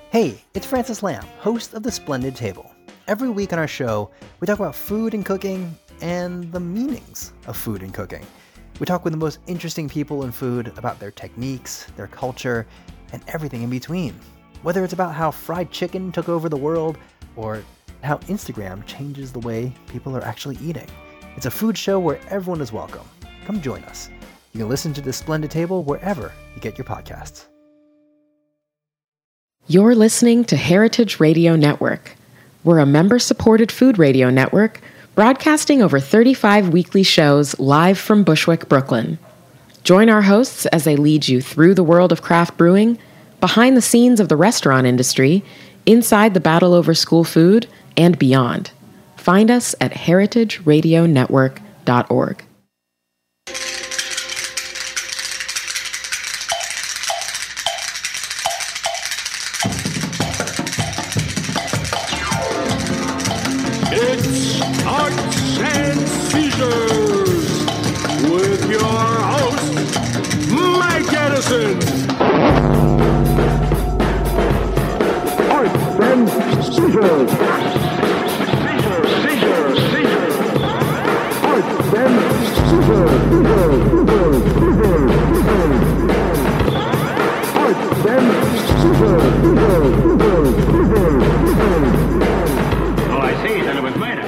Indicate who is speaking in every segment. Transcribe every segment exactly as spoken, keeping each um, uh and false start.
Speaker 1: Hey, it's Francis Lamb, host of The Splendid Table. Every week on our show, we talk about food and cooking and the meanings of food and cooking. We talk with the most interesting people in food about their techniques, their culture, and everything in between. Whether it's about how fried chicken took over the world or how Instagram changes the way people are actually eating. It's a food show where everyone is welcome. Come join us. You can listen to The Splendid Table wherever you get your podcasts.
Speaker 2: You're listening to Heritage Radio Network. We're a member-supported food radio network broadcasting over thirty-five weekly shows live from Bushwick, Brooklyn. Join our hosts as they lead you through the world of craft brewing, behind the scenes of the restaurant industry, inside the battle over school food, and beyond. Find us at heritage radio network dot org.
Speaker 3: It's Arts and Seizures with your host, Mike Edison. Arts and Seizures. Seizures, seizures, seizures. Arts and Seizures. Seizures, seizures, seizures, seizures. Arts and Seizures. Seizures, seizures, seizures, seizures.
Speaker 4: Oh, I see. Then it was later.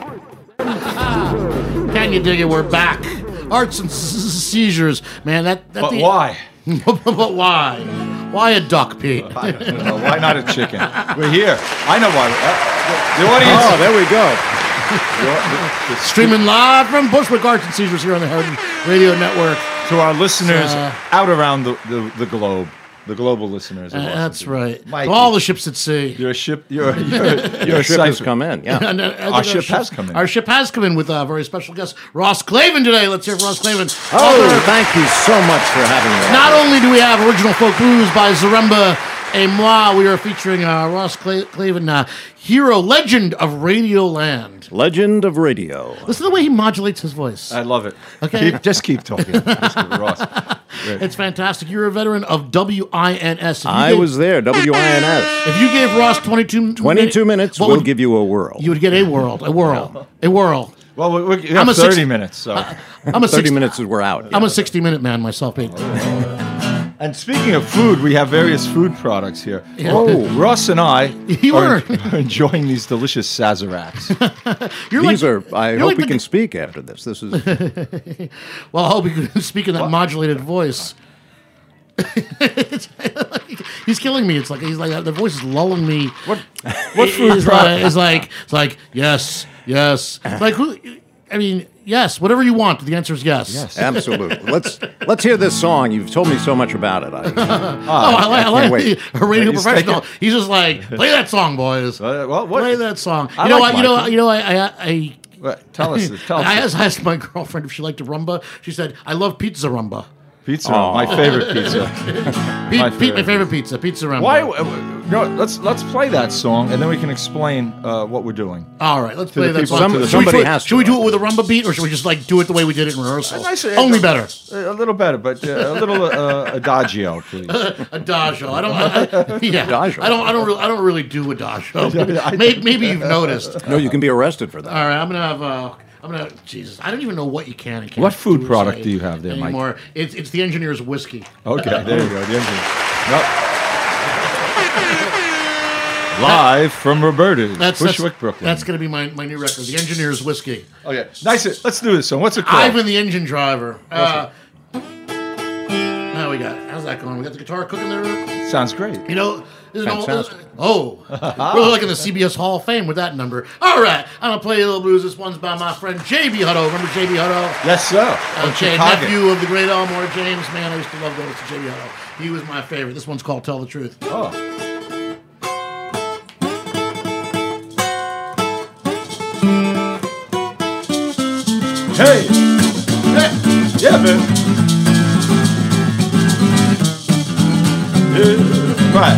Speaker 5: Can you dig it? We're back. Arts and seizures, man. That. that
Speaker 6: But
Speaker 5: the,
Speaker 6: why?
Speaker 5: But why? Why a duck, Pete?
Speaker 6: I don't know. Why not a chicken? We're here. I know why. Uh, the, the audience.
Speaker 7: Oh, there we go.
Speaker 6: the, the,
Speaker 5: Streaming live from Bushwick Arts and Seizures here on the Heritage Radio Network.
Speaker 6: to our listeners
Speaker 5: Uh,
Speaker 6: out around the, the, the globe, the global listeners. of
Speaker 5: Uh, that's
Speaker 6: Washington.
Speaker 5: right.
Speaker 6: Mikey.
Speaker 5: To all the ships at sea.
Speaker 6: You're a ship. You're you're, you're
Speaker 7: Your
Speaker 6: a
Speaker 7: ship has
Speaker 6: cipher.
Speaker 7: come in, yeah.
Speaker 5: And, uh, I think
Speaker 6: Our ship
Speaker 5: ship-
Speaker 6: has come in.
Speaker 5: Our ship has come in with a very special guest, Ross Clavin, today. Let's hear from Ross Clavin.
Speaker 7: Oh,
Speaker 5: Author-
Speaker 7: thank you so much for having me.
Speaker 5: Not only do we have Original Folk Blues by Zaremba et moi, we are featuring uh, Ross Cla- Clavin, uh, hero, legend of Radio Land.
Speaker 7: Legend of Radio.
Speaker 5: Listen to the way he modulates his voice.
Speaker 6: I love it.
Speaker 5: Okay.
Speaker 6: Keep, just keep talking. Just keep it, Ross. Great.
Speaker 5: It's fantastic. You're a veteran of W I N S. If you
Speaker 7: I
Speaker 5: gave-
Speaker 7: was there, W I N S.
Speaker 5: If you gave Ross twenty-two,
Speaker 7: twenty-two minutes,
Speaker 5: what
Speaker 7: we'll
Speaker 5: would-
Speaker 7: give you a whirl.
Speaker 5: You would get a world, a whirl, a whirl.
Speaker 6: Well, we, we
Speaker 5: I'm
Speaker 6: have
Speaker 5: a
Speaker 6: thirty
Speaker 5: six-
Speaker 6: minutes. So.
Speaker 5: I'm a
Speaker 7: thirty
Speaker 5: six,
Speaker 7: minutes is we're out.
Speaker 5: I'm a sixty-minute man myself, Pete.
Speaker 6: And speaking of food, we have various food products here.
Speaker 5: Yeah.
Speaker 6: Oh, Ross and I
Speaker 5: You
Speaker 6: are,
Speaker 5: are-
Speaker 6: are enjoying these delicious Sazeracs.
Speaker 5: You're
Speaker 7: These
Speaker 5: like,
Speaker 7: are, I
Speaker 5: you're
Speaker 7: hope
Speaker 5: like
Speaker 7: we
Speaker 5: the-
Speaker 7: can speak after this. This is,
Speaker 5: Well, I hope you can speak in that modulated voice. He's killing me. It's like he's like the voice is lulling me.
Speaker 6: What what food
Speaker 5: It's
Speaker 6: product?
Speaker 5: like, it's like it's like yes, yes. Like who? I mean, yes. Whatever you want. The answer is yes.
Speaker 6: Yes.
Speaker 7: absolutely. Let's let's hear this song. You've told me so much about it. I,
Speaker 5: Oh, I like, I
Speaker 7: can't
Speaker 5: like
Speaker 7: wait.
Speaker 5: a radio
Speaker 6: He's
Speaker 5: professional.
Speaker 6: taking-
Speaker 5: He's just like play that song, boys.
Speaker 6: Uh, well, what?
Speaker 5: Play that song. You
Speaker 6: I
Speaker 5: know
Speaker 6: like
Speaker 5: what? You know.
Speaker 6: Michael.
Speaker 5: You know. I. I, I
Speaker 6: What? Tell us. Tell us.
Speaker 5: I asked, I asked my girlfriend if she liked a rumba. She said, "I love pizza rumba."
Speaker 6: Pizza,
Speaker 7: Aw.
Speaker 6: my favorite pizza.
Speaker 5: Pete,
Speaker 6: My
Speaker 5: Pete, my
Speaker 6: favorite.
Speaker 5: favorite pizza, pizza rumba.
Speaker 6: Why? uh, No, let's let's play that song and then we can explain uh, what we're doing.
Speaker 5: All right, let's
Speaker 6: To
Speaker 5: play
Speaker 6: the
Speaker 5: that
Speaker 6: people-
Speaker 5: song.
Speaker 6: Some-
Speaker 5: Should we
Speaker 7: somebody
Speaker 5: do it-
Speaker 7: has to,
Speaker 5: Should we do
Speaker 7: right?
Speaker 5: it with a rumba beat, or should we just like do it the way we did it in rehearsal?
Speaker 6: I say-
Speaker 5: Only better.
Speaker 6: A little better, but uh, a little uh, adagio, please.
Speaker 5: Adagio. I don't. I, I, yeah.
Speaker 7: Adagio.
Speaker 5: I don't. I don't. Really, I don't really do adagio. Maybe, maybe you've noticed.
Speaker 7: no, you can be arrested for that.
Speaker 5: All right, I'm gonna have. Uh, I'm gonna. Jesus, I don't even know what you can and can't.
Speaker 6: What food
Speaker 5: do or
Speaker 6: product
Speaker 5: say
Speaker 6: do you have there, Mike?
Speaker 5: anymore. It's it's the engineer's whiskey.
Speaker 6: Okay, there you go. The engine. Nope. Live from Roberta's,
Speaker 5: That's
Speaker 6: Bushwick,
Speaker 5: that's,
Speaker 6: Brooklyn.
Speaker 5: That's gonna be my, my new record, the engineer's whiskey.
Speaker 6: Okay, nice. Let's do this song. What's it called?
Speaker 5: Ivan the engine driver. Uh, now we got. How's that going? We got the guitar cooking there.
Speaker 6: Sounds great.
Speaker 5: You know, this is an old,
Speaker 7: Fantastic.
Speaker 5: oh, we're like in the C B S Hall of Fame with that number. All right, I'm gonna play a little blues. This one's by my friend J B Hutto. Remember J B Hutto?
Speaker 6: Yes, sir.
Speaker 5: Uh,
Speaker 6: From
Speaker 5: Jay,
Speaker 6: Chicago.
Speaker 5: nephew of the great Elmore James. Man, I used to love going to J B Hutto. He was my favorite. This one's called "Tell the Truth."
Speaker 6: Oh. Hey. Hey. Yeah, man. Yeah. Right.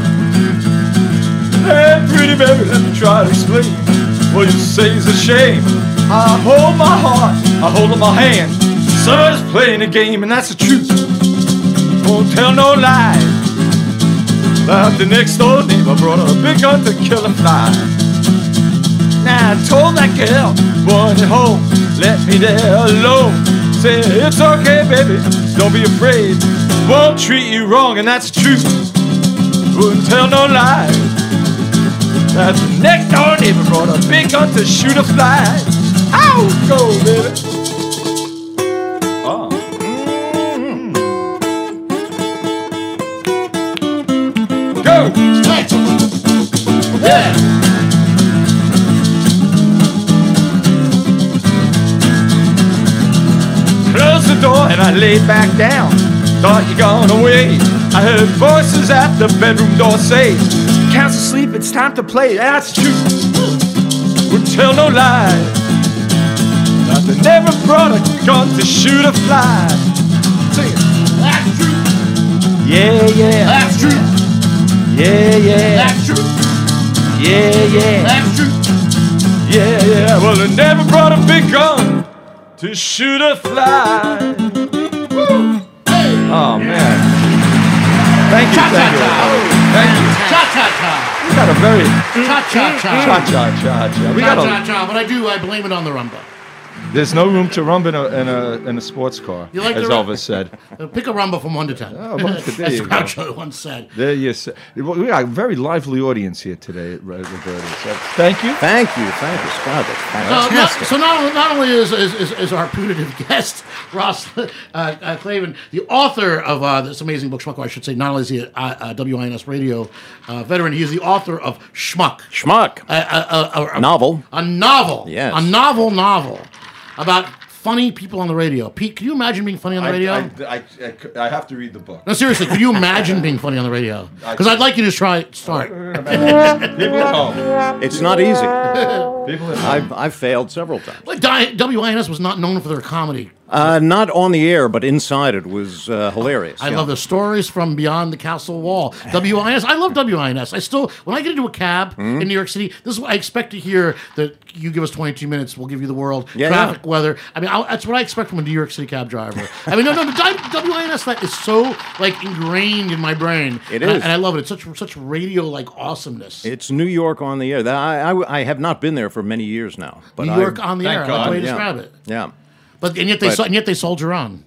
Speaker 6: Hey, pretty baby, let me try to explain what you say is a shame. I hold my heart, I hold up my hand. Somebody's playing a game, and that's the truth. Won't tell no lies. But the next door neighbor brought a big gun to kill a fly. Now I told that girl, boy, at home, let me there alone. Say, it's okay, baby, don't be afraid. Won't treat you wrong, and that's true. Wouldn't tell no lies. That the next door neighbor brought a big gun to shoot a fly. Ow, go, baby. Oh. Mm-hmm. Go. Yeah. Closed the door and I laid back down. Thought you gone away. I heard voices at the bedroom door say, "Can't sleep, it's time to play." That's true. Would tell no lies. That they never brought a gun to shoot a fly. Sing it. That's true. Yeah, yeah. That's true. Yeah, yeah. That's true. Yeah, yeah. That's true. Yeah, yeah. Well, they never brought a big gun to shoot a fly. Woo. Hey. Oh, man. Thank you, thank you. Thank you.
Speaker 5: Cha-cha-cha.
Speaker 6: We got a very...
Speaker 5: Cha-cha-cha.
Speaker 6: Cha-cha-cha-cha. We got a...
Speaker 5: Cha-cha-cha, but I do, I blame it on the rumba.
Speaker 6: There's no room to rumba in a, in a, in a sports car,
Speaker 5: You like
Speaker 6: as
Speaker 5: the rum-
Speaker 6: Elvis said.
Speaker 5: Uh, Pick a rumba from one to ten.
Speaker 6: Oh, one to- there
Speaker 5: As
Speaker 6: you go.
Speaker 5: Groucho once said.
Speaker 6: There you say. We got a very lively audience here today at Roberta. So thank you.
Speaker 7: Thank you, thank you, Scott. That's
Speaker 5: So not,
Speaker 7: fantastic.
Speaker 5: so not, not only is, is, is, is our putative guest, Ross uh, uh, Clavin, the author of uh, this amazing book, Schmuck, or I should say, not only is he a, a W I N S radio uh, veteran, he is the author of Schmuck.
Speaker 7: Schmuck.
Speaker 5: A, a, a, a,
Speaker 7: Novel.
Speaker 5: A novel.
Speaker 7: Yes.
Speaker 5: A novel novel about funny people on the radio. Pete, can you imagine being funny on the radio?
Speaker 6: I, I, I, I have to read the book.
Speaker 5: no, seriously, could you imagine being funny on the radio? Because I'd like you to try start.
Speaker 6: People at home.
Speaker 7: It's not easy.
Speaker 6: People at home.
Speaker 7: I've, I've failed several times.
Speaker 5: Like Di- W I N S was not known for their comedy.
Speaker 7: Uh, not on the air, but inside it was uh, hilarious.
Speaker 5: I
Speaker 7: yeah.
Speaker 5: love the stories from beyond the castle wall. W I N S. I love W I N S. I still, when I get into a cab
Speaker 7: Hmm?
Speaker 5: in New York City, this is what I expect to hear. That you give us twenty-two minutes, we'll give you the world,
Speaker 7: Yeah,
Speaker 5: traffic,
Speaker 7: yeah.
Speaker 5: weather. I mean, I, that's what I expect from a New York City cab driver. I mean, no, no, the W I N S that is so like ingrained in my brain.
Speaker 7: It
Speaker 5: and I,
Speaker 7: is.
Speaker 5: and I love it. It's such such radio like awesomeness.
Speaker 7: It's New York on the air. That- I, I, I have not been there for many years now. But
Speaker 5: New
Speaker 7: I-
Speaker 5: York on the
Speaker 6: thank
Speaker 5: air. I like the way you
Speaker 7: yeah,
Speaker 5: describe it.
Speaker 7: Yeah.
Speaker 5: But and yet they
Speaker 7: But-
Speaker 5: so- and yet they soldier on.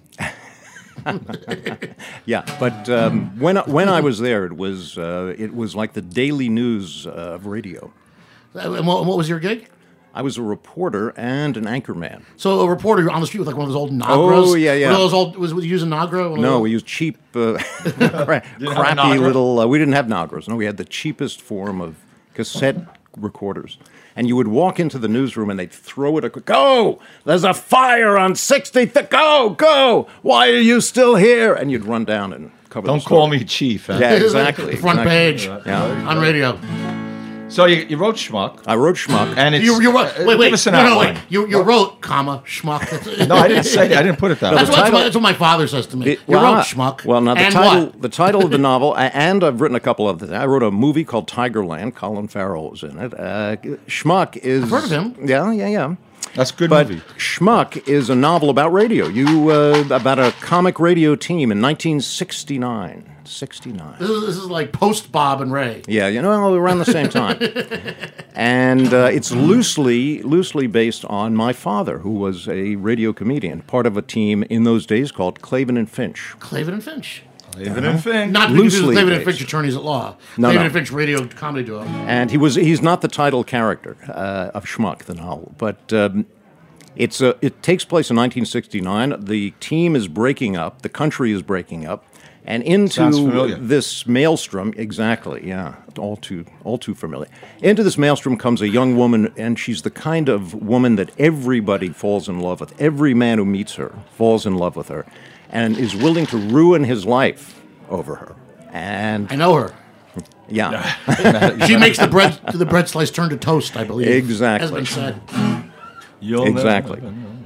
Speaker 7: Yeah, but um, when when I was there, it was uh, it was like the daily news uh, of radio.
Speaker 5: And what, what was your gig?
Speaker 7: I was a reporter and an anchorman.
Speaker 5: So a reporter, you're on the street with like one of those old Nagras.
Speaker 7: Oh, yeah, yeah.
Speaker 5: One of those old, was, was you using Nagra? One of
Speaker 7: No,
Speaker 5: those-
Speaker 7: we used cheap, uh, cra-
Speaker 6: have a
Speaker 7: crappy
Speaker 6: Nagra?
Speaker 7: little. Uh, we didn't have Nagras. No, we had the cheapest form of cassette recorders. And you would walk into the newsroom and they'd throw it. A, go! There's a fire on sixtieth. Go! Go! Why are you still here? And you'd run down and cover.
Speaker 6: Don't
Speaker 7: the story.
Speaker 6: call me chief. Huh?
Speaker 7: Yeah, exactly.
Speaker 5: The front
Speaker 7: exactly.
Speaker 5: page
Speaker 7: Yeah.
Speaker 5: on radio.
Speaker 6: So you, you wrote Schmuck,
Speaker 7: I wrote Schmuck.
Speaker 6: and it's
Speaker 5: You, you wrote,
Speaker 6: uh,
Speaker 5: wait, wait,
Speaker 6: give us an
Speaker 5: no, no,
Speaker 6: outline.
Speaker 5: wait. You, you wrote, comma, schmuck.
Speaker 6: No, I didn't say that. I didn't put it that
Speaker 5: That's,
Speaker 6: way.
Speaker 5: what, that's,
Speaker 7: title-
Speaker 5: what, that's what my father says to me.
Speaker 7: It-
Speaker 5: you
Speaker 7: well,
Speaker 5: wrote
Speaker 7: ah,
Speaker 5: schmuck.
Speaker 7: Well, now the
Speaker 5: and
Speaker 7: title,
Speaker 5: what?
Speaker 7: the title of the novel, a- and I've written a couple of. I wrote a movie called Tigerland. Colin Farrell was in it. Uh, Schmuck is.
Speaker 5: I've heard of him.
Speaker 7: Yeah, yeah, yeah.
Speaker 6: That's a good
Speaker 7: But
Speaker 6: movie.
Speaker 7: Schmuck is a novel about radio. You uh, about a comic radio team in nineteen sixty-nine. sixty-nine.
Speaker 5: This is, this is like post Bob and Ray.
Speaker 7: Yeah, you know, around the same time. And uh, it's loosely loosely based on my father, who was a radio comedian, part of a team in those days called Clavin and Finch.
Speaker 5: Clavin and Finch.
Speaker 6: Even in Finn.
Speaker 5: Not because it's
Speaker 7: Loosely
Speaker 5: Clavin and
Speaker 7: based.
Speaker 5: Finch attorneys at law.
Speaker 7: No,
Speaker 5: Clavin
Speaker 7: no.
Speaker 5: and Finch radio comedy duo.
Speaker 7: And he was he's not the title character uh, of Schmuck, the novel, but um, it's a, it takes place in nineteen sixty-nine. The team is breaking up, the country is breaking up, and
Speaker 6: Sounds
Speaker 7: into
Speaker 6: familiar.
Speaker 7: this maelstrom, exactly, yeah, all too all too familiar. Into this maelstrom comes a young woman, and she's the kind of woman that everybody falls in love with. Every man who meets her falls in love with her, and is willing to ruin his life over her. And
Speaker 5: I know her.
Speaker 7: yeah.
Speaker 5: She makes the bread the bread slice turn to toast, I believe.
Speaker 7: Exactly.
Speaker 5: Has been said.
Speaker 6: You'll
Speaker 7: Exactly.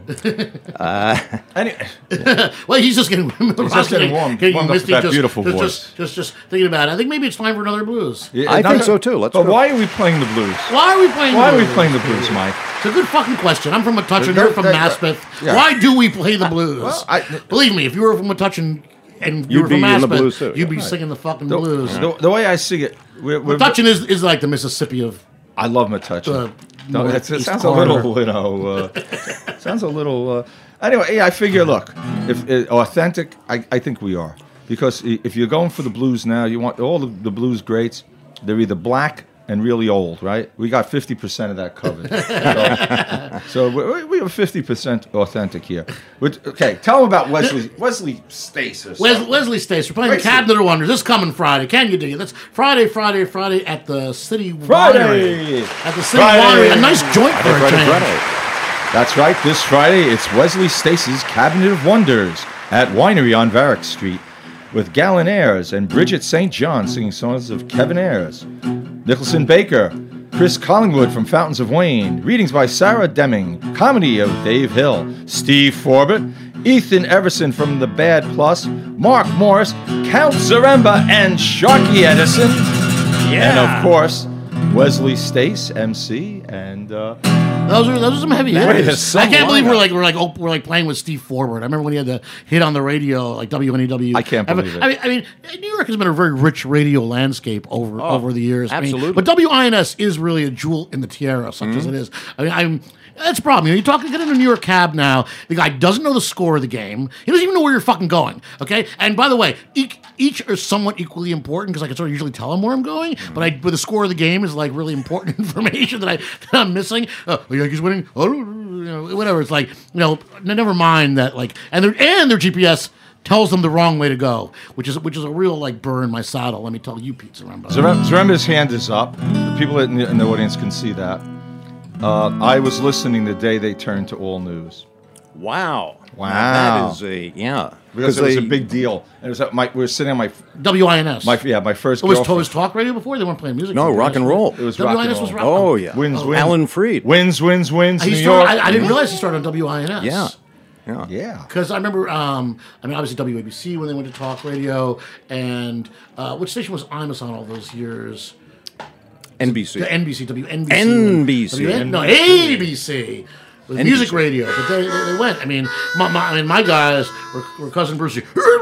Speaker 6: Anyway,
Speaker 5: Well, he's just getting he's
Speaker 6: just getting warmed- warmed up with that
Speaker 5: just,
Speaker 6: beautiful
Speaker 5: just,
Speaker 6: voice.
Speaker 5: Just, just, just thinking about it. I think maybe it's time for another blues.
Speaker 6: yeah,
Speaker 7: I
Speaker 6: now
Speaker 7: think
Speaker 6: that-
Speaker 7: so, too. Let's
Speaker 6: But
Speaker 7: go.
Speaker 6: why are we playing the blues?
Speaker 5: Why are we playing?
Speaker 6: Why are
Speaker 5: the
Speaker 6: we
Speaker 5: blues?
Speaker 6: playing the blues, Mike?
Speaker 5: It's a good fucking question. I'm from Metuchen.
Speaker 6: That-
Speaker 5: You're from
Speaker 6: that-
Speaker 5: Maspeth.
Speaker 6: yeah.
Speaker 5: Why do we play the blues?
Speaker 6: Well, I-
Speaker 5: Believe me, if you were from Metuchen, and you
Speaker 7: You'd
Speaker 5: were from
Speaker 7: be in the
Speaker 5: Aspen,
Speaker 7: blues, too.
Speaker 5: you'd be
Speaker 7: Right.
Speaker 5: singing the fucking
Speaker 6: The,
Speaker 5: blues.
Speaker 6: the, the way I see it, we're, we're,
Speaker 5: Metuchen is, is like the Mississippi of
Speaker 6: I love Metuchen.
Speaker 5: the
Speaker 6: No, that's, it
Speaker 5: northeast
Speaker 6: sounds a
Speaker 5: corner.
Speaker 6: little, you know, uh, sounds a little. Uh, anyway, yeah, I figure. Look, if uh, authentic, I, I think we are, because i- if you're going for the blues now, you want all the, the blues greats. They're either black and really old, right? We got fifty percent of that covered. So, so we, we are fifty percent authentic here. But, okay, tell them about Wesley Wesley Stace. or
Speaker 5: Wes-
Speaker 6: something.
Speaker 5: Wesley Stace. We're playing
Speaker 6: Wesley.
Speaker 5: Cabinet of Wonders this coming Friday. Can you dig it? That's Friday, Friday, Friday at the City
Speaker 6: Friday!
Speaker 5: Winery. At the City
Speaker 6: Friday!
Speaker 5: Winery. A nice joint for a
Speaker 7: Friday,
Speaker 5: change.
Speaker 7: Friday.
Speaker 6: That's right. This Friday, it's Wesley Stace's Cabinet of Wonders at Winery on Varick Street, with Gallon Ayres and Bridget Saint John singing songs of Kevin Ayres, Nicholson Baker, Chris Collingwood from Fountains of Wayne, readings by Sarah Deming, comedy of Dave Hill, Steve Forbett, Ethan Everson from The Bad Plus, Mark Morris, Count Zaremba, and Sharky Edison. And of course, Wesley Stace, M C, and uh,
Speaker 5: Those are those are some heavy
Speaker 6: Wait,
Speaker 5: hitters.
Speaker 6: there's some
Speaker 5: I can't believe
Speaker 6: lineup.
Speaker 5: we're like we're like oh, we're like playing with Steve Forbert. I remember when he had the hit on the radio, like W N E W.
Speaker 6: I can't believe it.
Speaker 5: I mean, I mean, New York has been a very rich radio landscape over over the years. I mean,
Speaker 7: absolutely.
Speaker 5: but W I N S is really a jewel in the tiara, such as it is. I mean, I'm. That's a problem. You know, you talk, get in a New York cab now. The guy doesn't know the score of the game. He doesn't even know where you're fucking going. Okay. And by the way, each, each are somewhat equally important because I can sort of usually tell him where I'm going. But I, but the score of the game is like really important information that I that I'm missing. Uh, the Yankees winning. Oh, you know, whatever. It's like you know, n- never mind that. Like, and their and their G P S tells them the wrong way to go, which is which is a real like burr in my saddle. Let me tell you, Pete Zaremba.
Speaker 6: Zarem- Zaremba's hand is up. The people in the, in the audience can see that. Uh, I was listening the day they turned to All News.
Speaker 7: Wow.
Speaker 6: Wow.
Speaker 7: That is a, yeah.
Speaker 6: Because it was
Speaker 7: they-
Speaker 6: a big deal. And it was at my, we were sitting on my,
Speaker 5: W I N S.
Speaker 6: my yeah, my first
Speaker 5: It was,
Speaker 6: girlfriend.
Speaker 5: was talk radio before? They weren't playing music.
Speaker 7: No,
Speaker 5: W I N S.
Speaker 7: rock and roll.
Speaker 6: It was rock
Speaker 5: W I N S
Speaker 6: and
Speaker 5: was
Speaker 6: roll.
Speaker 5: rock.
Speaker 7: Oh, yeah.
Speaker 6: Wins, wins.
Speaker 7: Alan Freed.
Speaker 6: Wins, wins, wins,
Speaker 5: He
Speaker 6: New
Speaker 5: started,
Speaker 6: York.
Speaker 5: I, I didn't realize he started on W I N S.
Speaker 7: Yeah. Yeah.
Speaker 6: yeah.
Speaker 5: Because I remember, um, I mean, obviously W A B C when they went to talk radio, and uh, which station was Imus on all those years?
Speaker 7: N B C.
Speaker 5: The N B C, W N B C.
Speaker 7: N B C.
Speaker 5: W N no, A B C. It was music radio, but they, they, they went. I mean, my, my, I mean, my guys were, were cousin Brucey.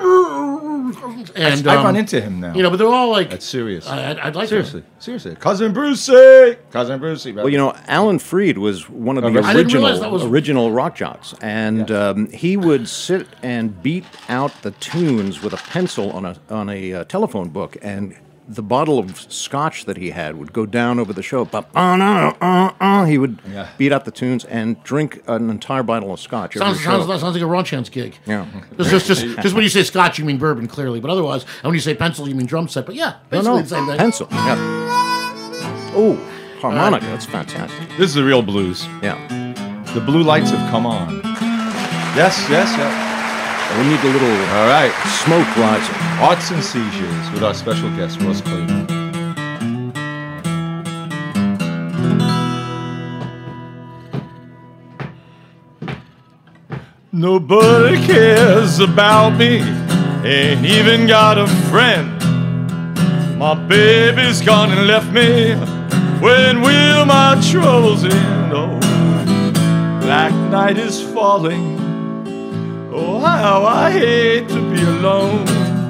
Speaker 5: And
Speaker 6: I
Speaker 5: um,
Speaker 6: run into him now.
Speaker 5: You know, but they're all like.
Speaker 6: That's serious.
Speaker 5: I, I'd, I'd like
Speaker 6: Seriously. Seriously. Cousin Brucey. Cousin Brucey.
Speaker 7: Well, you know, Alan Freed was one of the
Speaker 6: I didn't
Speaker 7: original
Speaker 5: realize that was-
Speaker 7: original rock jocks, and um, he would sit and beat out the tunes with a pencil on a on a uh, telephone book, and the bottle of scotch that he had would go down over the show. But uh, uh, uh, uh, he would
Speaker 6: Yeah.
Speaker 7: beat out the tunes and drink an entire bottle of scotch. every
Speaker 5: Sounds, sounds,
Speaker 7: show.
Speaker 5: sounds like a Ron Chance gig.
Speaker 7: Yeah.
Speaker 5: Just, just, just, just when you say scotch, you mean bourbon, clearly. But otherwise, and when you say pencil, you mean drum set. But yeah,
Speaker 7: No,
Speaker 5: basically
Speaker 7: no,
Speaker 5: the same thing.
Speaker 7: pencil. Yeah. Oh, harmonica. That's fantastic.
Speaker 6: This is the real blues.
Speaker 7: Yeah.
Speaker 6: The blue lights have come on. Yes, yes, yes.
Speaker 7: We need a little
Speaker 6: All right.
Speaker 7: smoke rising.
Speaker 6: Arts and Seizures with our special guest, Ross Clayton. Nobody cares about me, ain't even got a friend. My baby's gone and left me. When will my troubles end? Oh, black night is falling. Oh, how I hate to be alone.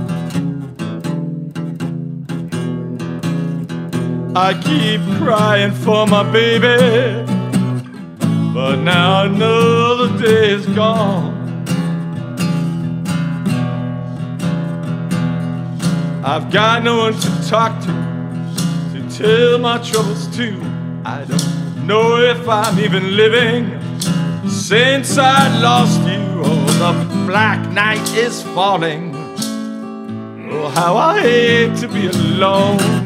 Speaker 6: I keep crying for my baby, but now another day is gone. I've got no one to talk to, to tell my troubles to. I don't know if I'm even living since I lost you. Oh, the black night is falling. Oh, how I hate to be alone.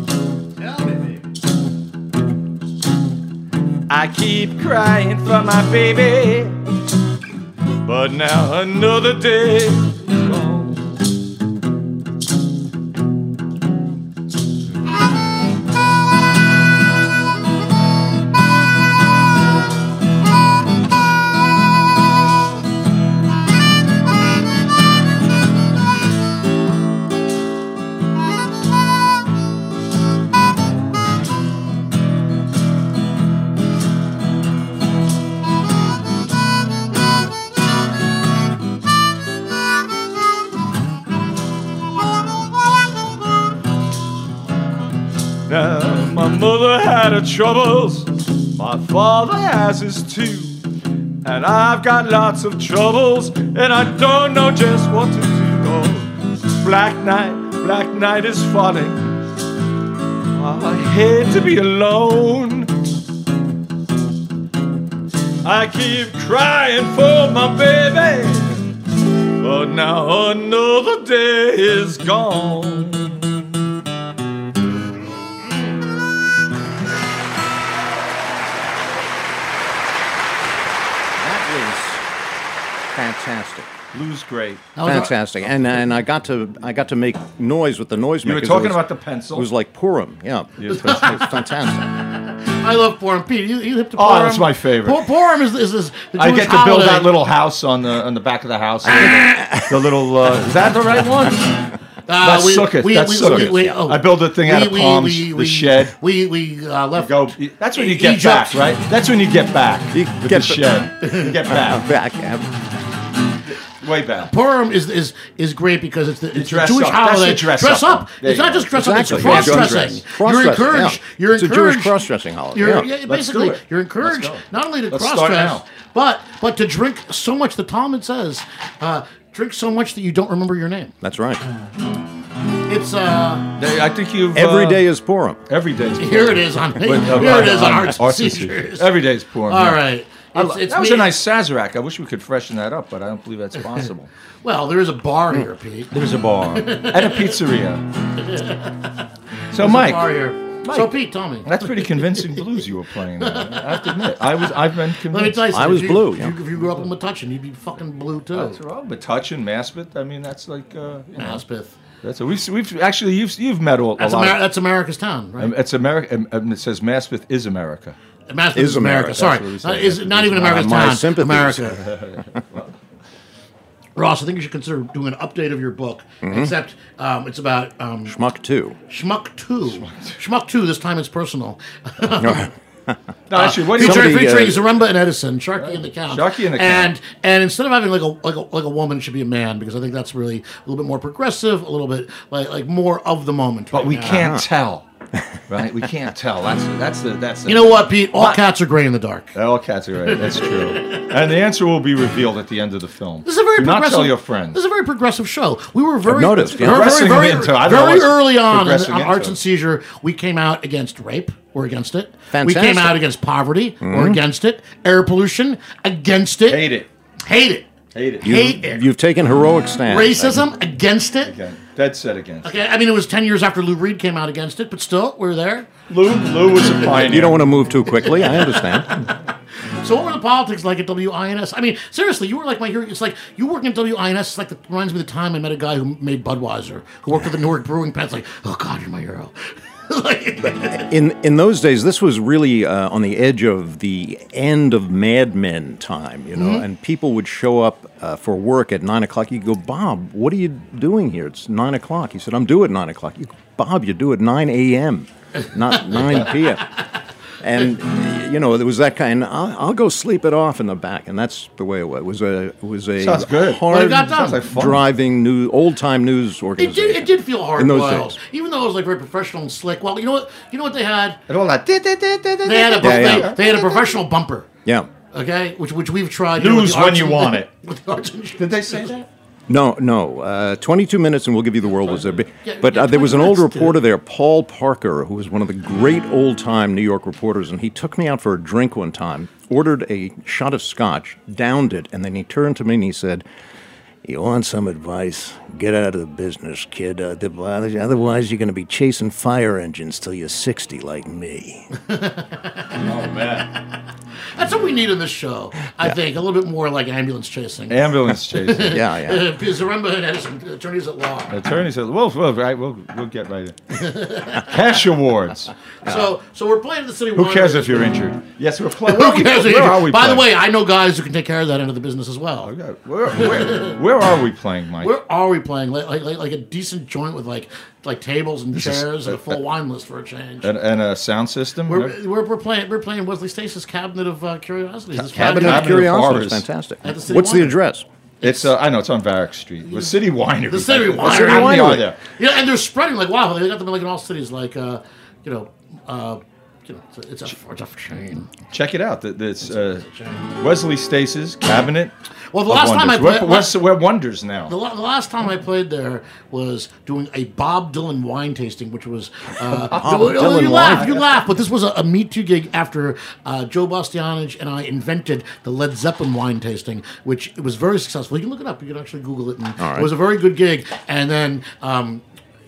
Speaker 6: I keep crying for my baby, but now another day is gone. Now, my mother had her troubles, my father has his too. And I've got lots of troubles, and I don't know just what to do. Oh, black night, black night is falling. I hate to be alone. I keep crying for my baby, but now another day is gone.
Speaker 7: Fantastic.
Speaker 6: Blues great.
Speaker 7: Fantastic. And and I got to I got to make noise with the noisemakers.
Speaker 6: You were
Speaker 7: It
Speaker 6: talking
Speaker 7: was-
Speaker 6: about the pencil.
Speaker 7: It was like Purim. Yeah. It was fantastic.
Speaker 5: I love Purim. Pete, you, you hip to
Speaker 6: Oh,
Speaker 5: Purim?
Speaker 6: that's my favorite.
Speaker 5: Pu- Purim is, is, is the
Speaker 6: I
Speaker 5: Jewish
Speaker 6: get to build
Speaker 5: holiday.
Speaker 6: that little house on the on the back of the house. the little uh, is that the right one?
Speaker 5: Uh,
Speaker 6: That's
Speaker 5: we-
Speaker 6: Sukkot.
Speaker 5: we-
Speaker 6: That's
Speaker 5: we-
Speaker 6: Sukkot.
Speaker 5: we- we- oh.
Speaker 6: I build the thing out
Speaker 5: We-
Speaker 6: of
Speaker 5: we-
Speaker 6: palms.
Speaker 5: we-
Speaker 6: the
Speaker 5: we-
Speaker 6: shed.
Speaker 5: We we uh, left.
Speaker 6: Go. That's when you get
Speaker 5: Egypt.
Speaker 6: back, right? That's when you get back.
Speaker 7: You
Speaker 6: with
Speaker 7: get
Speaker 6: the
Speaker 7: the-
Speaker 6: shed. You get back.
Speaker 7: Back. yeah.
Speaker 6: Way back.
Speaker 5: Purim is is is great because it's the, it's the
Speaker 6: dress
Speaker 5: Jewish
Speaker 6: up. That's
Speaker 5: holiday.
Speaker 6: the dress up.
Speaker 5: up.
Speaker 6: There
Speaker 5: It's
Speaker 6: you
Speaker 5: not
Speaker 6: go.
Speaker 5: just dress
Speaker 7: Exactly.
Speaker 5: up.
Speaker 7: Yeah,
Speaker 5: It's cross dressing.
Speaker 7: dress.
Speaker 5: You're
Speaker 7: Cross-dressing,
Speaker 5: encouraged.
Speaker 7: yeah.
Speaker 5: You're
Speaker 7: It's a
Speaker 5: encouraged.
Speaker 7: Jewish cross-dressing holiday.
Speaker 5: You're,
Speaker 7: Yeah.
Speaker 5: yeah,
Speaker 6: Let's
Speaker 5: basically,
Speaker 6: do it.
Speaker 5: you're encouraged
Speaker 6: Let's go.
Speaker 5: not only to
Speaker 6: Let's
Speaker 5: cross
Speaker 6: start
Speaker 5: dress,
Speaker 6: now.
Speaker 5: but but to drink so much. The Talmud says, uh, drink so much that you don't remember your name.
Speaker 7: That's right.
Speaker 5: It's uh,
Speaker 6: They- I think you've
Speaker 7: Every
Speaker 6: uh,
Speaker 7: day is Purim.
Speaker 6: Every day. Is
Speaker 5: here it is on
Speaker 6: With,
Speaker 5: here
Speaker 6: uh,
Speaker 5: it is on
Speaker 6: on
Speaker 5: Arts and
Speaker 6: Arts and
Speaker 5: Seizures.
Speaker 6: Seizures. Every day is pouring.
Speaker 5: All
Speaker 6: yeah.
Speaker 5: right.
Speaker 6: I
Speaker 5: It's,
Speaker 6: lo-
Speaker 5: it's
Speaker 6: that was
Speaker 5: me-
Speaker 6: a nice Sazerac. I wish we could freshen that up, but I don't believe that's possible.
Speaker 5: Well, there is a bar here, Pete.
Speaker 6: There's a bar and a pizzeria. So,
Speaker 5: There's a
Speaker 6: Mike,
Speaker 5: bar here.
Speaker 6: Mike.
Speaker 5: So, Pete, tell me.
Speaker 6: that's pretty convincing blues you were playing. There. I have to admit, I was. I've been convinced.
Speaker 5: Let me tell you something.
Speaker 7: I was
Speaker 5: if you,
Speaker 7: blue,
Speaker 5: If,
Speaker 7: yeah.
Speaker 5: you, if you grew up in Metuchen, you'd be fucking blue too.
Speaker 6: That's wrong, but touching Maspeth. I mean, that's like. Uh, you know,
Speaker 5: Maspeth.
Speaker 6: that's a, we've, we've actually you've you've met a, a
Speaker 5: That's,
Speaker 6: lot.
Speaker 5: Ameri-
Speaker 6: of,
Speaker 5: that's America's town, right?
Speaker 6: um, it's America. Um, um, it says Maspeth is America.
Speaker 5: Maspeth
Speaker 7: is
Speaker 5: is America.
Speaker 7: America.
Speaker 5: Sorry,
Speaker 6: That's what we
Speaker 5: not,
Speaker 6: say.
Speaker 5: is not even America's
Speaker 7: Uh, my
Speaker 5: town.
Speaker 7: sympathies.
Speaker 5: America. Ross, I think you should consider doing an update of your book.
Speaker 7: Mm-hmm.
Speaker 5: Except um, it's about um,
Speaker 7: Schmuck two.
Speaker 5: Schmuck Two. Schmuck Two. This time it's personal.
Speaker 6: No, actually, what do you
Speaker 5: Featuring,
Speaker 7: Somebody,
Speaker 5: featuring
Speaker 7: uh,
Speaker 5: Zaremba and Edison, Sharky and the Count.
Speaker 6: Sharky and the Count.
Speaker 5: And and instead of having like a like a like a woman, it should be a man because I think that's really a little bit more progressive, a little bit like like more of the moment.
Speaker 6: But
Speaker 5: right
Speaker 6: we
Speaker 5: now.
Speaker 6: can't tell, right? We can't tell. That's that's the that's. The,
Speaker 5: You know what, Pete? All
Speaker 6: What?
Speaker 5: cats are gray in the dark.
Speaker 6: All cats are right. That's true. And the answer will be revealed at the end of the film.
Speaker 5: This is a very
Speaker 6: Do not
Speaker 5: progressive.
Speaker 6: tell your friends.
Speaker 5: This is a very progressive show. We were very
Speaker 7: noticed, yeah.
Speaker 5: very,
Speaker 6: Progressing
Speaker 5: very,
Speaker 6: into-
Speaker 5: very,
Speaker 6: I don't know
Speaker 5: very
Speaker 6: what's
Speaker 5: early on in,
Speaker 6: progressing
Speaker 5: on
Speaker 6: into.
Speaker 5: Arts and Seizure. We came out against rape. We're against it. We
Speaker 7: Fantastic.
Speaker 5: came out against poverty. We're against it. Air pollution. Against it.
Speaker 6: Hate it.
Speaker 5: Hate it.
Speaker 6: Hate it.
Speaker 5: Hate it.
Speaker 7: You've taken heroic stand.
Speaker 5: Racism. Against it.
Speaker 6: Again. Dead set against.
Speaker 5: Okay, I mean, it was ten years after Lou Reed came out against it, but still, we're there.
Speaker 6: Lou, Lou was a pioneer.
Speaker 7: You don't want to move too quickly. I understand.
Speaker 5: So what were the politics like at W I N S? I mean, seriously, you were like my hero. It's like you working at W I N S. It's like the, reminds me of the time I met a guy who made Budweiser, who worked at the Newark Brewing Plant. It's like, oh God, you're my hero. like,
Speaker 7: In in those days, this was really uh, on the edge of the end of Mad Men time, you know,
Speaker 5: Mm-hmm.
Speaker 7: and people would show up uh, for work at nine o'clock. You go, Bob, what are you doing here? It's nine o'clock. He said, I'm due at nine o'clock. You go, Bob, you do at nine a.m., not nine p.m. And you know, there was that kind. I'll, I'll go sleep it off in the back, and that's the way it was. It was a it was a
Speaker 6: Sounds good.
Speaker 5: But
Speaker 7: hard
Speaker 5: it got done.
Speaker 6: Sounds like fun.
Speaker 7: driving new old time news
Speaker 5: it
Speaker 7: organization.
Speaker 5: did. It did feel hard
Speaker 7: In those
Speaker 5: boiled,
Speaker 7: days.
Speaker 5: even though it was like very professional and slick. Well, you know what? You know what they had?
Speaker 6: And all that.
Speaker 5: They had a
Speaker 7: Yeah, yeah.
Speaker 5: they, they had a professional bumper.
Speaker 7: Yeah.
Speaker 5: Okay, which which we've tried. here with
Speaker 6: News
Speaker 5: the
Speaker 6: when
Speaker 5: arts
Speaker 6: you
Speaker 5: and-
Speaker 6: want it.
Speaker 5: with the arts and-
Speaker 6: Did they say that?
Speaker 7: No, no. Uh, twenty-two minutes, and we'll give you the world was there. But,
Speaker 5: Yeah,
Speaker 7: but
Speaker 5: yeah,
Speaker 7: uh, there was an
Speaker 5: twenty
Speaker 7: old
Speaker 5: minutes, dude.
Speaker 7: reporter there, Paul Parker, who was one of the great old-time New York reporters, and he took me out for a drink one time, ordered a shot of scotch, downed it, and then he turned to me and he said, "You want some advice? Get out of the business, kid. Uh, the- otherwise, you're going to be chasing fire engines till you're sixty like me."
Speaker 6: Oh man.
Speaker 5: That's what we need in this show. I think a little bit more like ambulance chasing.
Speaker 6: Ambulance chasing.
Speaker 7: Yeah, yeah.
Speaker 5: Uh, Zaremba and Edison, attorneys at law.
Speaker 6: Attorney said, "Well, well, right, we'll we'll get right in." Cash awards.
Speaker 5: So, so we're playing at the city.
Speaker 6: Who
Speaker 5: Winery.
Speaker 6: cares if you're injured? Yes, we're playing.
Speaker 5: Who cares?
Speaker 6: Where are we?
Speaker 5: By the
Speaker 6: playing?
Speaker 5: way, I know guys who can take care of that end of the business as well.
Speaker 6: Okay. Where, where, where are we playing, Mike?
Speaker 5: Where are we playing? Like, like, like, like a decent joint with like, like tables and
Speaker 6: is-
Speaker 5: chairs and a full wine list for a change.
Speaker 6: and, and a sound system.
Speaker 5: We're, we're, we're playing we're playing Wesley Stace's Cabinet of uh, Curiosities. It's
Speaker 7: Cabinet
Speaker 5: Friday
Speaker 7: of
Speaker 5: night.
Speaker 6: Cabinet of
Speaker 7: Curiosity
Speaker 6: Horrors.
Speaker 7: is fantastic.
Speaker 5: At the City
Speaker 7: What's the
Speaker 5: Winery.
Speaker 7: address?
Speaker 6: It's uh, I know it's on Varick Street. The City Winery.
Speaker 5: The City
Speaker 6: What city
Speaker 5: Winery.
Speaker 6: winery are there?
Speaker 5: Yeah, and they're spreading like wow. They got them like in all cities, like uh, you know, uh, you know, it's a, it's a, it's a chain.
Speaker 6: Check it out. Th- It's uh, Wesley Stace's Cabinet.
Speaker 5: Well, the
Speaker 6: of
Speaker 5: last time I
Speaker 6: Wonders.
Speaker 5: played,
Speaker 6: we're, we're, we're wonders now.
Speaker 5: The, la- the last time I played there was doing a Bob Dylan wine tasting, which was uh,
Speaker 7: Bob
Speaker 5: oh,
Speaker 7: Dylan
Speaker 5: you
Speaker 7: wine.
Speaker 5: laugh, you laugh, but this was a, a Me Too gig after uh, Joe Bastianich and I invented the Led Zeppelin wine tasting, which it was very successful. You can look it up. You can actually Google it. And
Speaker 7: right.
Speaker 5: It was a very good gig. And then. Um,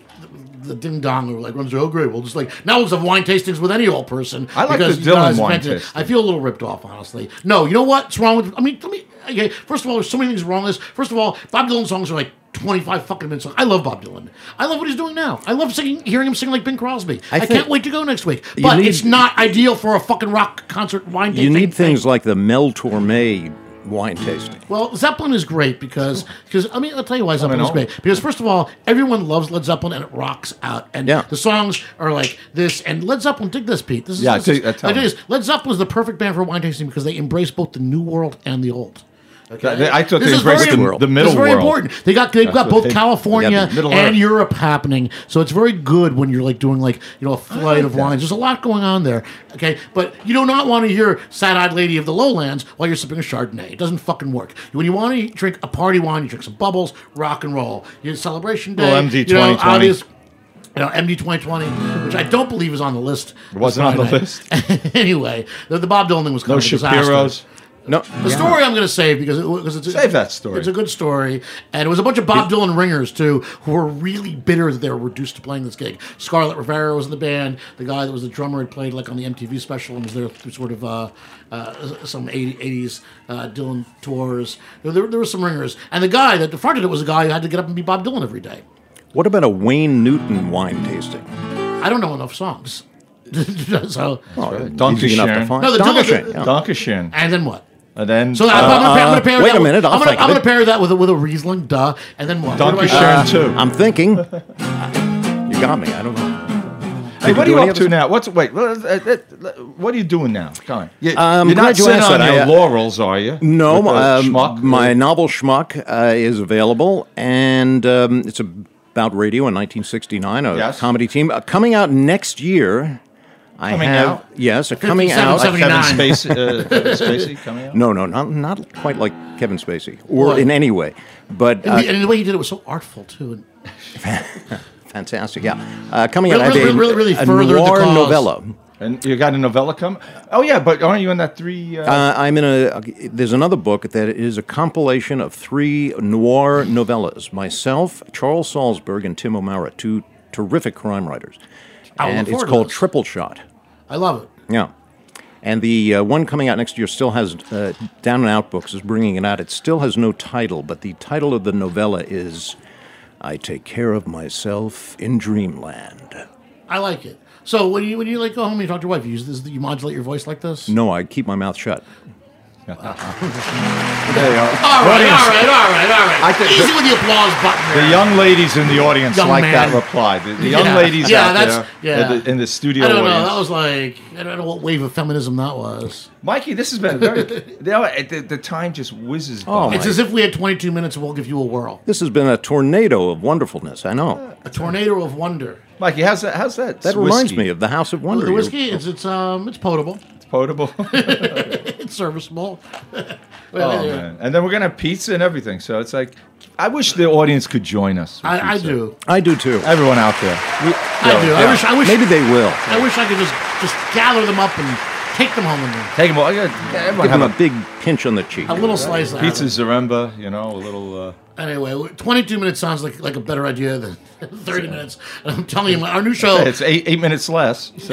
Speaker 5: The ding dong were like runs. Oh great! Well, just like now we'll have wine tastings with any old person.
Speaker 6: I like
Speaker 5: because
Speaker 6: the
Speaker 5: you guys
Speaker 6: Dylan wine
Speaker 5: invented it.
Speaker 6: tasting.
Speaker 5: I feel a little ripped off, honestly. No, you know what's wrong with? I mean, let me. Okay, first of all, there's so many things wrong with this. First of all, Bob Dylan songs are like twenty-five fucking minutes long. I love Bob Dylan. I love what he's doing now. I love singing, hearing him sing like Bing Crosby. I,
Speaker 7: I think-
Speaker 5: can't wait to go next week.
Speaker 7: You
Speaker 5: But
Speaker 7: need-
Speaker 5: it's not ideal for a fucking rock concert wine tasting.
Speaker 7: You need
Speaker 5: thing.
Speaker 7: things like the Mel Torme wine tasting.
Speaker 5: Well, Zeppelin is great because, because I mean, I'll tell you why Zeppelin is
Speaker 6: know.
Speaker 5: great. Because first of all, everyone loves Led Zeppelin and it rocks out. And
Speaker 7: Yeah.
Speaker 5: the songs are like this. And Led Zeppelin, dig this, Pete. This is,
Speaker 6: Yeah,
Speaker 5: this
Speaker 6: dig-
Speaker 5: is,
Speaker 6: uh, tell
Speaker 5: like
Speaker 6: me.
Speaker 5: this. Led Zeppelin is the perfect band for wine tasting because they embrace both the new world and the old. Okay?
Speaker 6: They- I thought
Speaker 5: This
Speaker 6: they
Speaker 5: is
Speaker 6: embraced
Speaker 5: very-
Speaker 6: the,
Speaker 7: world.
Speaker 6: the middle
Speaker 5: It's very
Speaker 6: world.
Speaker 5: important. They got they've got
Speaker 6: what
Speaker 5: both
Speaker 6: they-
Speaker 5: California
Speaker 6: they got the Middle
Speaker 5: and
Speaker 6: Earth.
Speaker 5: Europe happening, so it's very good when you're like doing like you know a flight
Speaker 6: like
Speaker 5: of
Speaker 6: that.
Speaker 5: wines. There's a lot going on there. Okay, but you do not want to hear "Sad-Eyed Lady of the Lowlands" while you're sipping a Chardonnay. It doesn't fucking work. When you want to drink a party wine, you drink some bubbles, rock and roll. You celebration day.
Speaker 6: Well, M D
Speaker 5: you know,
Speaker 6: twenty twenty.
Speaker 5: obvious- You know, M D twenty twenty, which I don't believe is on the list.
Speaker 6: It wasn't on the
Speaker 5: Friday
Speaker 6: list.
Speaker 5: night. Anyway, the, the Bob Dylan thing was kind
Speaker 6: No
Speaker 5: of a disaster.
Speaker 6: Shapiro's.
Speaker 7: No,
Speaker 5: The story I'm going to save because, it, because it's a,
Speaker 6: Save that story.
Speaker 5: It's a good story, and it was a bunch of Bob Dylan ringers too who were really bitter that they were reduced to playing this gig. Scarlett Rivera was in the band. The guy that was the drummer had played like on the M T V special and was there through sort of uh, uh, some eighties uh, Dylan tours. There, there, there were some ringers, and the guy that fronted it was a guy who had to get up and be Bob Dylan every day.
Speaker 7: What about a Wayne Newton wine tasting?
Speaker 5: I don't know enough songs, so
Speaker 7: Oh,
Speaker 6: Donkey
Speaker 7: easy enough to
Speaker 6: Sharon.
Speaker 7: find.
Speaker 5: No, the
Speaker 7: Donkey
Speaker 5: Dylan-
Speaker 7: Sharon, yeah.
Speaker 6: Dankeschön.
Speaker 5: and then what?
Speaker 6: And then
Speaker 5: So I'm, I'm, gonna, I'm gonna pair
Speaker 7: wait
Speaker 5: that
Speaker 7: a
Speaker 5: with-
Speaker 7: minute, I'll
Speaker 5: I'm gonna,
Speaker 7: think
Speaker 5: I'm
Speaker 7: of
Speaker 5: gonna
Speaker 7: it.
Speaker 5: pair that with a, with a Riesling, duh, and then what? What do I-
Speaker 6: Donkey Sharon
Speaker 5: uh,
Speaker 6: too.
Speaker 7: I'm thinking. You got me. I don't know.
Speaker 6: Hey,
Speaker 7: Did
Speaker 6: what are
Speaker 7: do
Speaker 6: you
Speaker 7: any
Speaker 6: up
Speaker 7: of
Speaker 6: to
Speaker 7: this?
Speaker 6: now? What's wait? What, uh, uh, what are you doing now? Come on. You,
Speaker 7: Um,
Speaker 6: you're
Speaker 7: glad
Speaker 6: not
Speaker 7: you
Speaker 6: sitting
Speaker 7: asked
Speaker 6: on
Speaker 7: that.
Speaker 6: your
Speaker 7: I, uh,
Speaker 6: laurels, are you?
Speaker 7: No,
Speaker 6: With the
Speaker 7: um,
Speaker 6: schmuck?
Speaker 7: my novel Schmuck uh, is available, and um, it's about radio in nineteen sixty-nine, a
Speaker 6: Yes.
Speaker 7: comedy team. Uh, coming out next year. I
Speaker 6: Coming
Speaker 7: have,
Speaker 6: out?
Speaker 7: Yes, a coming
Speaker 5: fifty-seven,
Speaker 7: out.
Speaker 5: seventy-
Speaker 6: Kevin
Speaker 5: seventy-nine.
Speaker 6: Spacey, uh, Kevin Spacey coming out.
Speaker 7: No, no, not not quite like Kevin Spacey, or
Speaker 5: What?
Speaker 7: in any way. But
Speaker 5: And,
Speaker 7: uh,
Speaker 5: the, and the way he did it was so artful too. And
Speaker 7: fantastic, yeah. Uh, coming
Speaker 5: Really,
Speaker 7: out, I have
Speaker 5: really,
Speaker 7: a,
Speaker 5: really, really
Speaker 7: a
Speaker 5: furthered the
Speaker 7: noir
Speaker 5: cause.
Speaker 7: novella.
Speaker 6: And you got a novella coming? Oh yeah, but aren't you in that three? Uh,
Speaker 7: Uh, I'm in a. There's another book that is a compilation of three noir novellas. Myself, Charles Salzberg, and Tim O'Mara, two terrific crime writers,
Speaker 5: I will
Speaker 7: and
Speaker 5: look
Speaker 7: it's
Speaker 5: forward to
Speaker 7: called
Speaker 5: this.
Speaker 7: Triple Shot.
Speaker 5: I love it.
Speaker 7: Yeah, and the uh, one coming out next year still has uh, Down and Out Books is bringing it out. It still has no title, but the title of the novella is "I Take Care of Myself in Dreamland."
Speaker 5: I like it. So when you when you like go home and you talk to your wife, you use this, you modulate your voice like this.
Speaker 7: No, I keep my mouth shut.
Speaker 6: there you are.
Speaker 5: All right,
Speaker 6: Audience,
Speaker 5: all right, all right, all right.
Speaker 6: I think
Speaker 5: Easy
Speaker 6: the-
Speaker 5: with the applause button.
Speaker 6: The
Speaker 5: there.
Speaker 6: young ladies in the audience
Speaker 5: Young
Speaker 6: like that
Speaker 5: man.
Speaker 6: reply. The, the young
Speaker 5: Yeah.
Speaker 6: ladies
Speaker 5: Yeah,
Speaker 6: out
Speaker 5: that's-
Speaker 6: there
Speaker 5: yeah.
Speaker 6: in, the, in the studio
Speaker 5: I don't know.
Speaker 6: audience.
Speaker 5: That was like I don't know what wave of feminism that was.
Speaker 6: Mikey, this has been very. you know, the, the time just whizzes by.
Speaker 7: Oh,
Speaker 5: It's
Speaker 7: my-
Speaker 5: as if we had twenty-two minutes and we'll give you a whirl.
Speaker 7: This has been a tornado of wonderfulness. I know.
Speaker 5: A tornado of wonder.
Speaker 6: Mikey, how's that? How's that?
Speaker 7: That reminds
Speaker 6: whiskey?
Speaker 7: me of the House of Wonder.
Speaker 5: The
Speaker 7: You-
Speaker 5: whiskey, it's it's um it's potable,
Speaker 6: It's potable.
Speaker 5: it's serviceable. Well,
Speaker 6: Oh
Speaker 5: yeah.
Speaker 6: man! And then we're gonna have pizza and everything. So it's like, I wish the audience could join us. with
Speaker 5: I, I
Speaker 6: pizza.
Speaker 5: do.
Speaker 7: I do too.
Speaker 6: Everyone out there. We-
Speaker 5: I do. I
Speaker 6: yeah.
Speaker 5: wish. I wish.
Speaker 7: Maybe they will.
Speaker 5: I wish I could just just gather them up and take them home with me.
Speaker 6: Take them all. Yeah, everyone
Speaker 7: Give
Speaker 6: have
Speaker 7: them
Speaker 6: a
Speaker 7: a big pinch on the cheek.
Speaker 5: A little slice of
Speaker 6: pizza
Speaker 5: it.
Speaker 6: Zaremba. You know, a little. Uh,
Speaker 5: Anyway, twenty-two minutes sounds like like a better idea than thirty minutes. And I'm telling you, our new show.
Speaker 6: it's eight eight minutes less. So.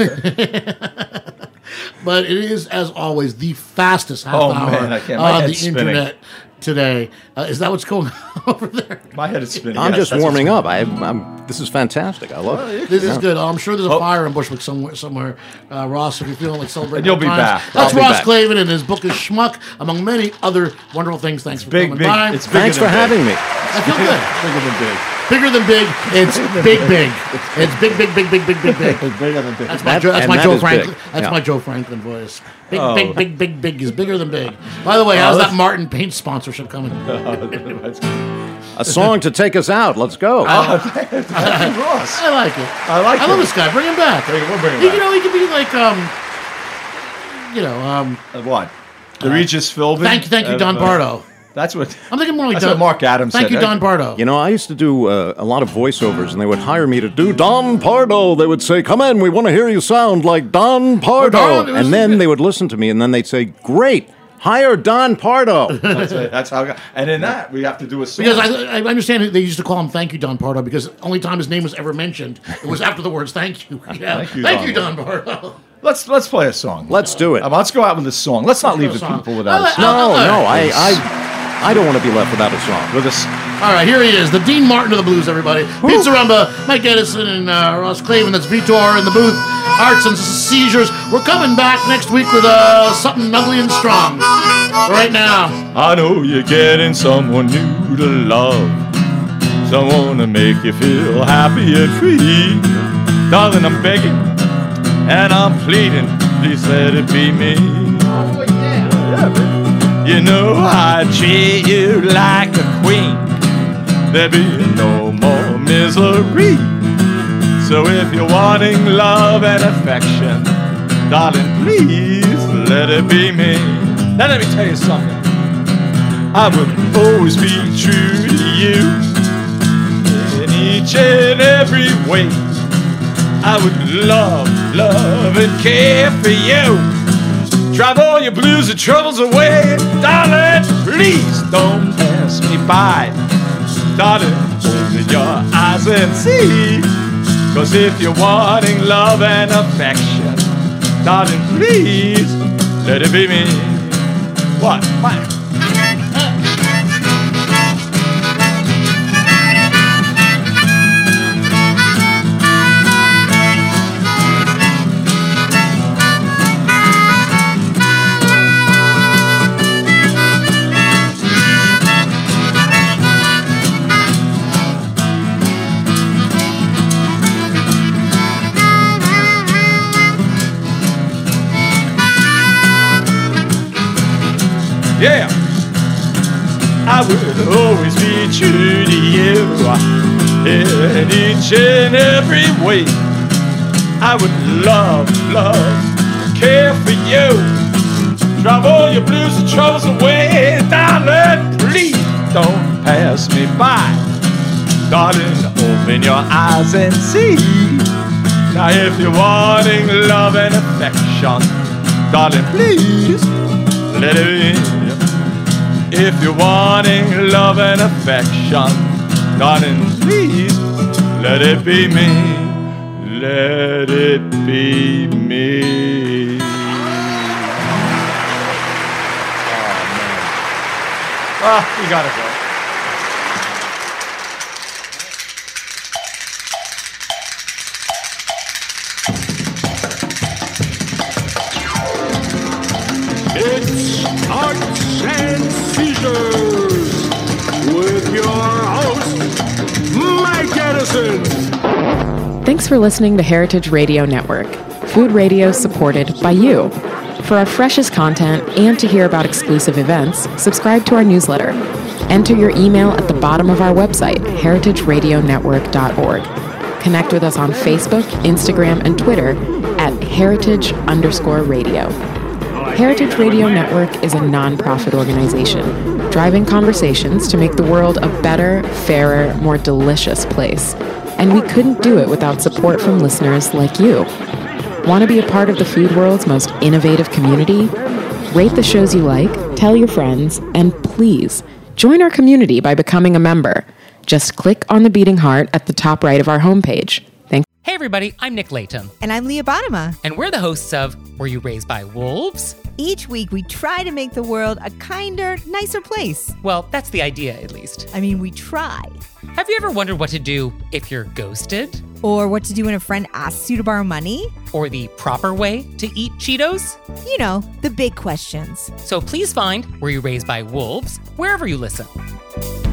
Speaker 5: But it is, as always, the fastest half
Speaker 6: Oh,
Speaker 5: hour
Speaker 6: man, I can't- my
Speaker 5: on the
Speaker 6: head's spinning.
Speaker 5: internet today. Uh, is that what's going on over there?
Speaker 6: My head is spinning.
Speaker 7: I'm
Speaker 6: Yes,
Speaker 7: just
Speaker 6: that's
Speaker 7: warming
Speaker 6: what's-
Speaker 7: up. I, I'm. This is fantastic. I love it.
Speaker 5: This is good. I'm sure there's a
Speaker 6: Oh.
Speaker 5: fire in Bushwick somewhere. Somewhere, uh, Ross, if you're feeling like celebrating.
Speaker 6: And you'll
Speaker 5: good
Speaker 6: be
Speaker 5: times.
Speaker 6: back.
Speaker 5: That's
Speaker 7: I'll be
Speaker 5: Ross
Speaker 7: back.
Speaker 5: Clavin, and his book is Schmuck, among many other wonderful things. Thanks for
Speaker 6: big,
Speaker 5: coming
Speaker 6: big.
Speaker 5: by.
Speaker 6: It's bigger
Speaker 7: Thanks for
Speaker 6: than
Speaker 7: having
Speaker 6: big.
Speaker 7: me.
Speaker 5: I feel good.
Speaker 6: Bigger than big.
Speaker 5: Bigger than big. It's big, big. It's big, big, big, big, big, big, big.
Speaker 6: Bigger than big.
Speaker 5: That's my,
Speaker 7: That-
Speaker 5: Joe, that's
Speaker 7: and
Speaker 5: my
Speaker 7: that
Speaker 5: Joe
Speaker 7: is
Speaker 5: Franklin.
Speaker 7: big.
Speaker 5: That's
Speaker 7: Yeah.
Speaker 5: my Joe Franklin voice. Big,
Speaker 6: Oh.
Speaker 5: big, big, big, big is bigger than big. By the way, how's
Speaker 6: Oh,
Speaker 5: that
Speaker 6: that's-
Speaker 5: Martin Paint sponsorship coming?
Speaker 6: That's-
Speaker 7: A song to take us out. Let's go.
Speaker 5: Uh,
Speaker 6: Thank you, Ross.
Speaker 5: I like it.
Speaker 6: I like
Speaker 5: I love
Speaker 6: it.
Speaker 5: this guy. Bring him back.
Speaker 6: Bring- we'll bring him
Speaker 5: He-
Speaker 6: back.
Speaker 5: You know, he could be like, um, you know, um,
Speaker 6: Uh, what? The Regis Philbin?
Speaker 5: thank you, thank you,
Speaker 6: of,
Speaker 5: Don
Speaker 6: uh,
Speaker 5: Pardo.
Speaker 6: That's what.
Speaker 5: I'm thinking more like
Speaker 6: That's
Speaker 5: Don,
Speaker 6: what Mark Adams
Speaker 5: Thank
Speaker 6: said,
Speaker 5: you,
Speaker 6: right?
Speaker 5: Don Pardo.
Speaker 7: You know, I used to do uh, a lot of voiceovers, and they would hire me to do Don Pardo. They would say, "Come in, we want to hear you sound like Don Pardo."
Speaker 5: Don, it was-
Speaker 7: and then they would listen to me, and then they'd say, "Great, hire Don Pardo."
Speaker 6: That's, it. That's how. I got, and in that, we have to do a song.
Speaker 5: Because I, I understand they used to call him Thank You, Don Pardo, because only time his name was ever mentioned, it was after the words Thank you. Yeah.
Speaker 6: Thank you,
Speaker 5: Thank
Speaker 6: Don
Speaker 5: you, Don Pardo.
Speaker 6: let's let's play a song.
Speaker 7: Let's do it.
Speaker 6: Um, let's go out with a song. Let's not leave
Speaker 5: go
Speaker 6: the
Speaker 5: song.
Speaker 6: people without
Speaker 5: I
Speaker 6: a
Speaker 5: like-
Speaker 6: song.
Speaker 7: No,
Speaker 5: Uh,
Speaker 7: no, I, I, I don't want to be left without a song.
Speaker 6: With us.
Speaker 5: All right, here he is, the Dean Martin of the blues, everybody. Pizza Rumba, Mike Edison, and uh, Ross Clavin. That's Vitor in the booth. Arts and Seizures. We're coming back next week with uh, something ugly and strong. Right now.
Speaker 6: I know you're getting someone new to love, someone to make you feel happy and free. Darling, I'm begging and I'm pleading, please let it be me. You know I treat you like a queen, there be no more misery. So if you're wanting love and affection, darling, please let it be me. Now let me tell you something. I will always be true to you in each and every way. I would love, love and care for you. Drive all your blues and troubles away. Darling, please don't pass me by. Darling, open your eyes and see. Cause if you're wanting love and affection, darling, please let it be me. What? What? Yeah, I will always be true to you in each and every way. I would love, love, care for you. Drive all your blues and troubles away. Darling, please don't pass me by. Darling, open your eyes and see. Now if you're wanting love and affection, darling, please let it be. If you're wanting love and affection, darling, please let it be me. Let it be me. Oh, man. Ah, we gotta go.
Speaker 3: It's Arts and Seizures with your host, Mike Edison.
Speaker 2: Thanks for listening to Heritage Radio Network, food radio supported by you. For our freshest content and to hear about exclusive events, subscribe to our newsletter. Enter your email at the bottom of our website, heritage radio network dot org. Connect with us on Facebook, Instagram, and Twitter at heritage underscore radio. Heritage Radio Network is a non-profit organization, driving conversations to make the world a better, fairer, more delicious place. And we couldn't do it without support from listeners like you. Want to be a part of the food world's most innovative community? Rate the shows you like, tell your friends, and please, join our community by becoming a member. Just click on the beating heart at the top right of our homepage. Thanks.
Speaker 4: Hey everybody, I'm Nick Latham,
Speaker 8: And I'm Leah Bottima.
Speaker 4: and we're the hosts of Were You Raised by Wolves?
Speaker 8: Each week, we try to make the world a kinder, nicer place.
Speaker 4: Well, that's the idea, at least.
Speaker 8: I mean, we try.
Speaker 4: Have you ever wondered what to do if you're ghosted?
Speaker 8: Or what to do when a friend asks you to borrow money.
Speaker 4: Or the proper way to eat Cheetos?
Speaker 8: You know, the big questions.
Speaker 4: So please find Were You Raised by Wolves wherever you listen.